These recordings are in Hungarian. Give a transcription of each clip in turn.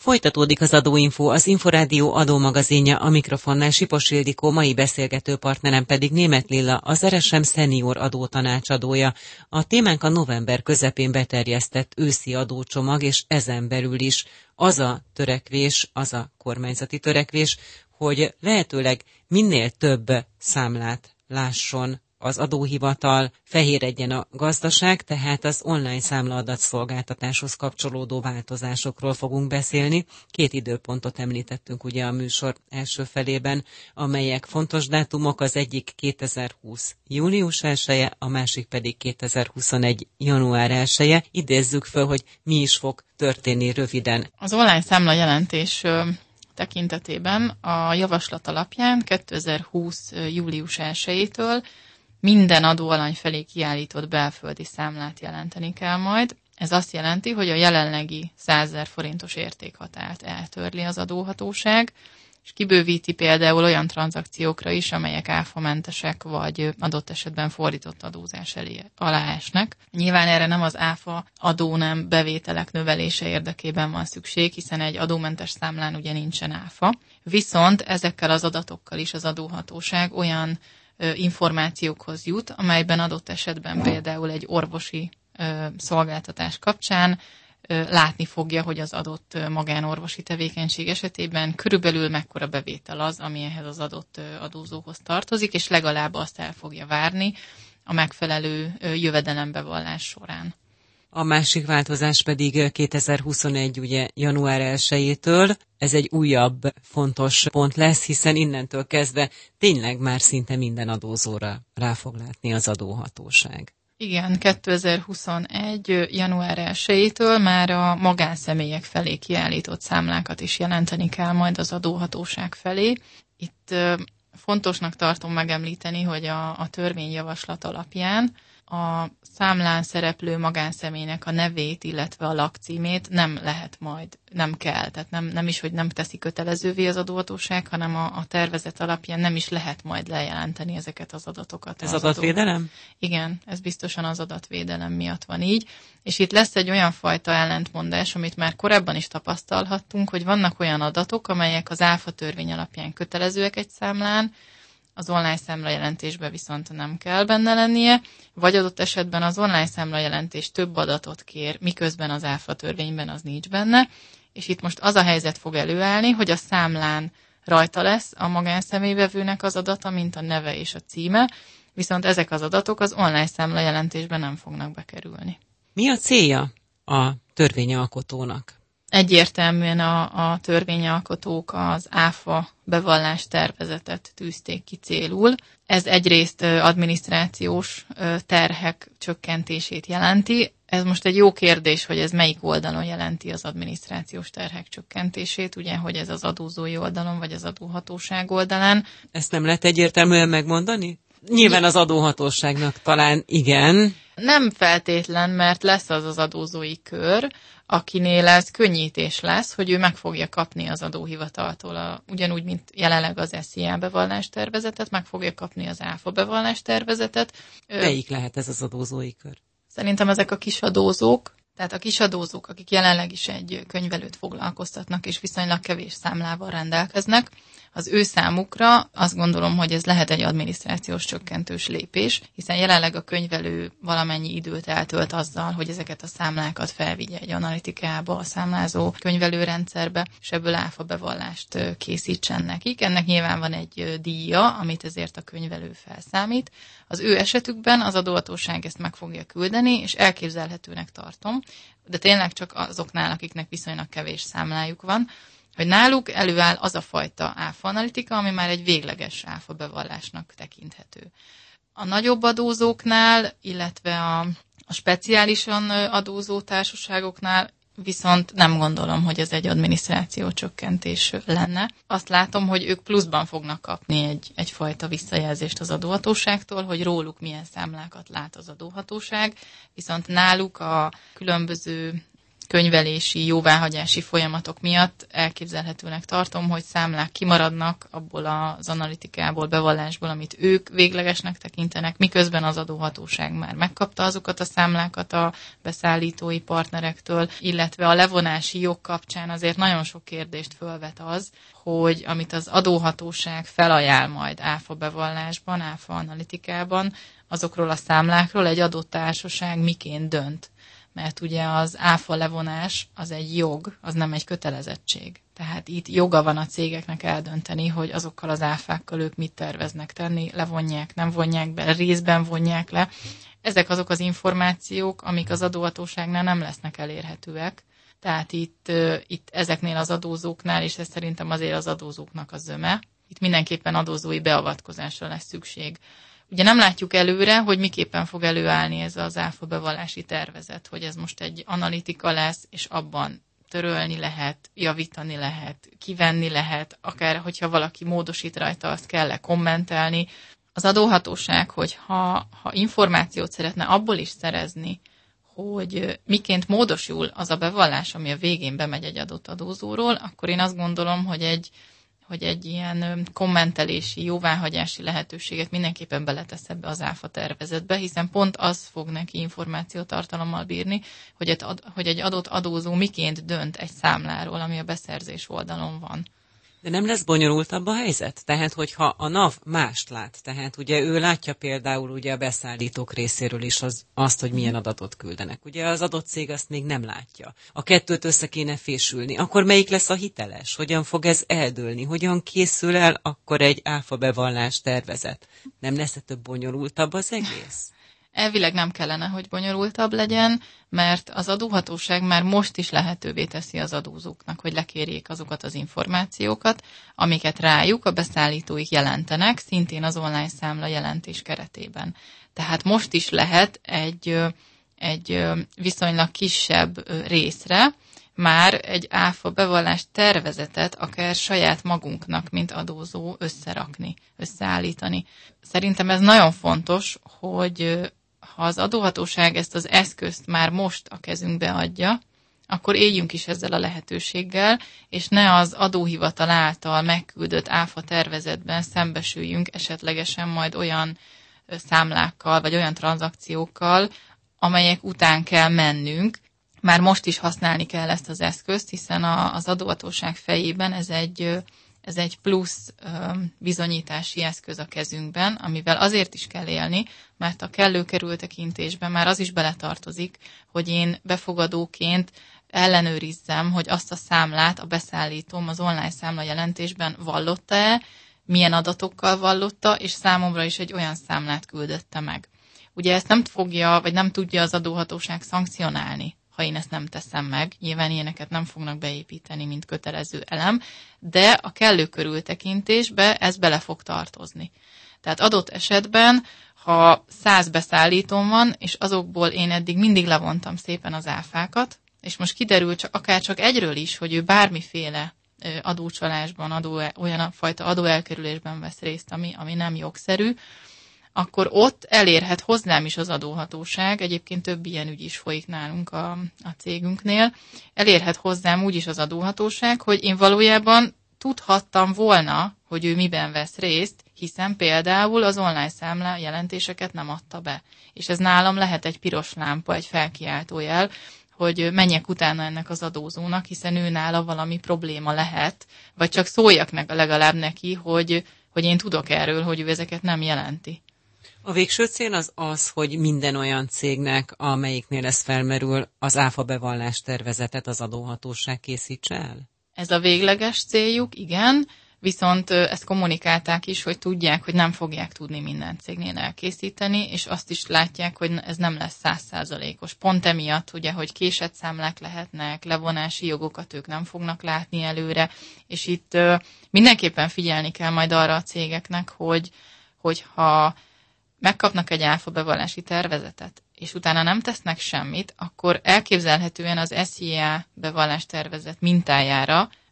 Folytatódik az Adóinfo, az Inforádió adómagazinja, a mikrofonnál Sipos Ildikó, mai beszélgető partnerem pedig Németh Lilla, az RSM szenior adótanácsadója. A témánk a november közepén beterjesztett őszi adócsomag, és ezen belül is az a törekvés, az a kormányzati törekvés, hogy lehetőleg minél több számlát lásson az adóhivatal, fehéredjen a gazdaság, tehát az online számlaadatszolgáltatáshoz kapcsolódó változásokról fogunk beszélni. 2 időpontot említettünk ugye a műsor első felében, amelyek fontos dátumok, az egyik 2020. június 1-e, a másik pedig 2021. január 1-e. Idézzük föl, hogy mi is fog történni röviden. Az online számla jelentés tekintetében a javaslat alapján 2020. július 1-től minden adóalany felé kiállított belföldi számlát jelenteni kell majd. Ez azt jelenti, hogy a jelenlegi 100 000 forintos értékhatárt eltörli az adóhatóság, és kibővíti például olyan tranzakciókra is, amelyek áfamentesek, vagy adott esetben fordított adózás alá esnek. Nyilván erre nem az áfa adónem bevételek növelése érdekében van szükség, hiszen egy adómentes számlán ugye nincsen áfa. Viszont ezekkel az adatokkal is az adóhatóság olyan információkhoz jut, amelyben adott esetben például egy orvosi szolgáltatás kapcsán látni fogja, hogy az adott magánorvosi tevékenység esetében körülbelül mekkora bevétel az, ami ehhez az adott adózóhoz tartozik, és legalább azt el fogja várni a megfelelő jövedelembevallás során. A másik változás pedig 2021. ugye január 1-től. Ez egy újabb fontos pont lesz, hiszen innentől kezdve tényleg már szinte minden adózóra rá fog látni az adóhatóság. Igen, 2021. január 1-től már a magánszemélyek felé kiállított számlákat is jelenteni kell majd az adóhatóság felé. Itt fontosnak tartom megemlíteni, hogy a törvényjavaslat alapján a számlán szereplő magánszemélynek a nevét, illetve a lakcímét nem kell. Tehát nem is, hogy nem teszi kötelezővé az adóhatóság, hanem a tervezet alapján nem is lehet majd lejelenteni ezeket az adatokat. Ez adatvédelem? Igen, ez biztosan az adatvédelem miatt van így. És itt lesz egy olyan fajta ellentmondás, amit már korábban is tapasztalhattunk, hogy vannak olyan adatok, amelyek az áfa törvény alapján kötelezőek egy számlán, az online számlajelentésben viszont nem kell benne lennie, vagy adott esetben az online számlajelentés több adatot kér, miközben az áfa törvényben az nincs benne, és itt most az a helyzet fog előállni, hogy a számlán rajta lesz a magánszemélyvevőnek az adata, mint a neve és a címe, viszont ezek az adatok az online számlajelentésben nem fognak bekerülni. Mi a célja a törvényalkotónak? Egyértelműen a törvényalkotók az áfa bevallás tervezetet tűzték ki célul. Ez egyrészt adminisztrációs terhek csökkentését jelenti. Ez most egy jó kérdés, hogy ez melyik oldalon jelenti az adminisztrációs terhek csökkentését, ugye, hogy ez az adózói oldalon, vagy az adóhatóság oldalán. Ezt nem lehet egyértelműen megmondani? Nyilván az adóhatóságnak talán igen. Nem feltétlen, mert lesz az adózói kör, akinél ez könnyítés lesz, hogy ő meg fogja kapni az adóhivataltól, ugyanúgy, mint jelenleg az SZIA bevallástervezetet, meg fogja kapni az ÁFA bevallástervezetet. Melyik lehet ez az adózói kör? Szerintem ezek a kisadózók, tehát a kisadózók, akik jelenleg is egy könyvelőt foglalkoztatnak, és viszonylag kevés számlával rendelkeznek, az ő számukra azt gondolom, hogy ez lehet egy adminisztrációs csökkentős lépés, hiszen jelenleg a könyvelő valamennyi időt eltölt azzal, hogy ezeket a számlákat felvigye egy analitikába, a számlázó könyvelőrendszerbe, és ebből áfa bevallást készítsen nekik. Ennek nyilván van egy díja, amit ezért a könyvelő felszámít. Az ő esetükben az adóhatóság ezt meg fogja küldeni, és elképzelhetőnek tartom, de tényleg csak azoknál, akiknek viszonylag kevés számlájuk van, hogy náluk előáll az a fajta áfa analitika, ami már egy végleges áfa bevallásnak tekinthető. A nagyobb adózóknál, illetve a speciálisan adózó társaságoknál viszont nem gondolom, hogy ez egy adminisztráció csökkentés lenne. Azt látom, hogy ők pluszban fognak kapni egyfajta visszajelzést az adóhatóságtól, hogy róluk milyen számlákat lát az adóhatóság, viszont náluk a különböző könyvelési, jóváhagyási folyamatok miatt elképzelhetőnek tartom, hogy számlák kimaradnak abból az analitikából, bevallásból, amit ők véglegesnek tekintenek, miközben az adóhatóság már megkapta azokat a számlákat a beszállítói partnerektől, illetve a levonási jog kapcsán azért nagyon sok kérdést fölvet az, hogy amit az adóhatóság felajánl majd áfa bevallásban, áfa analitikában, azokról a számlákról egy adott társaság miként dönt. Mert ugye az áfa levonás az egy jog, az nem egy kötelezettség. Tehát itt joga van a cégeknek eldönteni, hogy azokkal az áfákkal ők mit terveznek tenni, levonják, nem vonják be, részben vonják le. Ezek azok az információk, amik az adóhatóságnál nem lesznek elérhetőek. Tehát itt ezeknél az adózóknál, és ez szerintem azért az adózóknak a zöme, itt mindenképpen adózói beavatkozásra lesz szükség. Ugye nem látjuk előre, hogy miképpen fog előállni ez az áfa bevallási tervezet, hogy ez most egy analitika lesz, és abban törölni lehet, javítani lehet, kivenni lehet, akár hogyha valaki módosít rajta, azt kell kommentelni. Az adóhatóság, hogy ha információt szeretne abból is szerezni, hogy miként módosul az a bevallás, ami a végén bemegy egy adott adózóról, akkor én azt gondolom, hogy egy ilyen kommentelési, jóváhagyási lehetőséget mindenképpen beletesz ebbe az áfa tervezetbe, hiszen pont az fog neki információtartalommal bírni, hogy egy adott adózó miként dönt egy számláról, ami a beszerzés oldalon van. De nem lesz bonyolultabb a helyzet? Tehát, hogyha a NAV mást lát, tehát ugye ő látja például ugye a beszállítók részéről is azt, hogy milyen adatot küldenek. Ugye az adott cég azt még nem látja. A kettőt össze kéne fésülni. Akkor melyik lesz a hiteles? Hogyan fog ez eldőlni? Hogyan készül el akkor egy áfa bevallás tervezet? Nem lesz több bonyolultabb az egész? Elvileg nem kellene, hogy bonyolultabb legyen, mert az adóhatóság már most is lehetővé teszi az adózóknak, hogy lekérjék azokat az információkat, amiket rájuk a beszállítóik jelentenek, szintén az online számla jelentés keretében. Tehát most is lehet egy viszonylag kisebb részre már egy áfa bevallás tervezetet akár saját magunknak, mint adózó összerakni, összeállítani. Szerintem ez nagyon fontos, hogy ha az adóhatóság ezt az eszközt már most a kezünkbe adja, akkor éljünk is ezzel a lehetőséggel, és ne az adóhivatal által megküldött áfa tervezetben szembesüljünk esetlegesen majd olyan számlákkal, vagy olyan tranzakciókkal, amelyek után kell mennünk. Már most is használni kell ezt az eszközt, hiszen az adóhatóság fejében ez egy plusz bizonyítási eszköz a kezünkben, amivel azért is kell élni, mert a kellő kerültekintésben már az is beletartozik, hogy én befogadóként ellenőrizzem, hogy azt a számlát a beszállítóm az online számla jelentésben vallotta-e, milyen adatokkal vallotta, és számomra is egy olyan számlát küldötte meg. Ugye ezt nem fogja, vagy nem tudja az adóhatóság szankcionálni, ha én ezt nem teszem meg. Nyilván ilyeneket nem fognak beépíteni, mint kötelező elem, de a kellő körültekintésbe ez bele fog tartozni. Tehát adott esetben, ha 100 beszállítóm van, és azokból én eddig mindig levontam szépen az áfákat, és most kiderül akár csak egyről is, hogy ő bármiféle adócsalásban, olyan fajta adóelkerülésben vesz részt, ami nem jogszerű, akkor ott elérhet hozzám is az adóhatóság, egyébként több ilyen ügy is folyik nálunk a cégünknél, elérhet hozzám úgy is az adóhatóság, hogy én valójában tudhattam volna, hogy ő miben vesz részt, hiszen például az online számla jelentéseket nem adta be. És ez nálam lehet egy piros lámpa, egy felkiáltójel, hogy menjek utána ennek az adózónak, hiszen ő nála valami probléma lehet, vagy csak szóljak meg legalább neki, hogy én tudok erről, hogy ő ezeket nem jelenti. A végső cél az, hogy minden olyan cégnek, amelyiknél ez felmerül, az áfa bevallás tervezetet az adóhatóság készítse el? Ez a végleges céljuk, igen, viszont ezt kommunikálták is, hogy tudják, hogy nem fogják tudni minden cégnél elkészíteni, és azt is látják, hogy ez nem lesz 100%-os. Pont emiatt, ugye, hogy késett számlák lehetnek, levonási jogokat ők nem fognak látni előre, és itt mindenképpen figyelni kell majd arra a cégeknek, hogy ha megkapnak egy áfa bevallási tervezetet, és utána nem tesznek semmit, akkor elképzelhetően az SZIA bevallás tervezet mintájára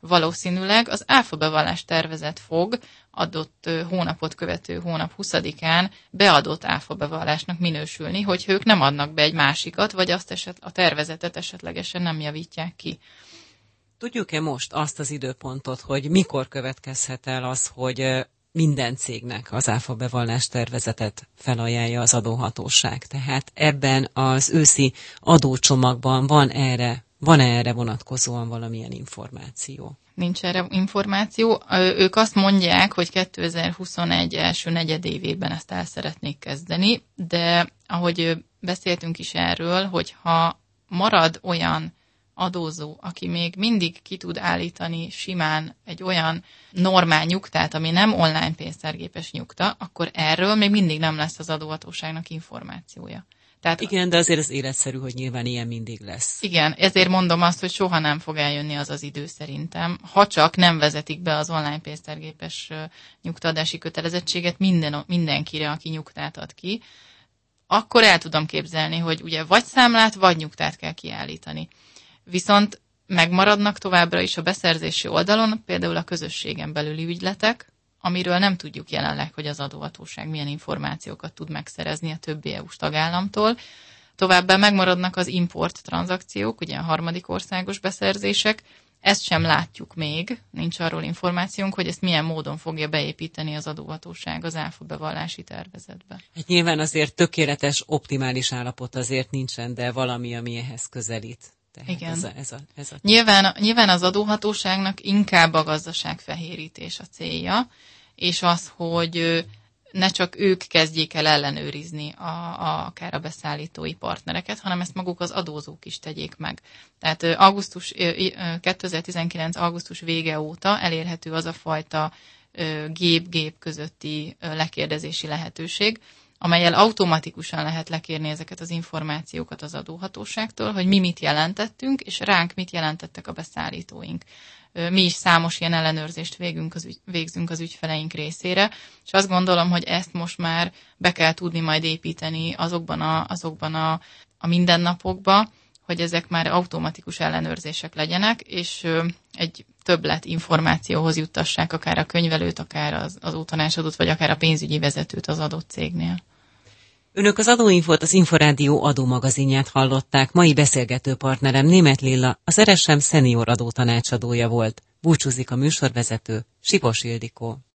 valószínűleg az áfabevallás tervezet fog adott hónapot követő hónap 20-án beadott áfabevallásnak minősülni, hogy ők nem adnak be egy másikat, vagy a tervezetet esetlegesen nem javítják ki. Tudjuk-e most azt az időpontot, hogy mikor következhet el az, hogy minden cégnek az áfabevallás tervezetet felajánlja az adóhatóság? Tehát ebben az őszi adócsomagban van erre vonatkozóan valamilyen információ? Nincs erre információ. Ők azt mondják, hogy 2021 első negyedévében ezt el szeretnék kezdeni, de ahogy beszéltünk is erről, hogy ha marad olyan adózó, aki még mindig ki tud állítani simán egy olyan normál nyugtát, ami nem online pénztárgépes nyugta, akkor erről még mindig nem lesz az adóhatóságnak információja. Tehát, igen, de azért az életszerű, hogy nyilván ilyen mindig lesz. Igen, ezért mondom azt, hogy soha nem fog eljönni az az idő szerintem, ha csak nem vezetik be az online pénztárgépes nyugtaadási kötelezettséget mindenkire, aki nyugtát ad ki, akkor el tudom képzelni, hogy ugye vagy számlát, vagy nyugtát kell kiállítani. Viszont megmaradnak továbbra is a beszerzési oldalon például a közösségen belüli ügyletek, amiről nem tudjuk jelenleg, hogy az adóhatóság milyen információkat tud megszerezni a többi EU-s tagállamtól. Továbbá megmaradnak az import tranzakciók, ugye a harmadik országos beszerzések, ezt sem látjuk még, nincs arról információnk, hogy ezt milyen módon fogja beépíteni az adóhatóság az áfa bevallási tervezetbe. Hát nyilván azért tökéletes, optimális állapot azért nincsen, de valami, ami ehhez közelít. Tehát igen. Ez a... Nyilván az adóhatóságnak inkább a gazdaságfehérítés a célja, és az, hogy ne csak ők kezdjék el ellenőrizni akár a beszállítói partnereket, hanem ezt maguk az adózók is tegyék meg. Tehát 2019. augusztus vége óta elérhető az a fajta gép-gép közötti lekérdezési lehetőség, amellyel automatikusan lehet lekérni ezeket az információkat az adóhatóságtól, hogy mi mit jelentettünk, és ránk mit jelentettek a beszállítóink. Mi is számos ilyen ellenőrzést végzünk az ügyfeleink részére, és azt gondolom, hogy ezt most már be kell tudni majd építeni azokban a mindennapokba, hogy ezek már automatikus ellenőrzések legyenek, és egy többlet információhoz juttassák akár a könyvelőt, akár az adótanácsadót, vagy akár a pénzügyi vezetőt az adott cégnél. Önök az Adóinfót, az Inforádió adómagazinját hallották. Mai beszélgető partnerem Németh Lilla, az RSM szenior adótanácsadója volt. Búcsúzik a műsorvezető, Sipos Ildikó.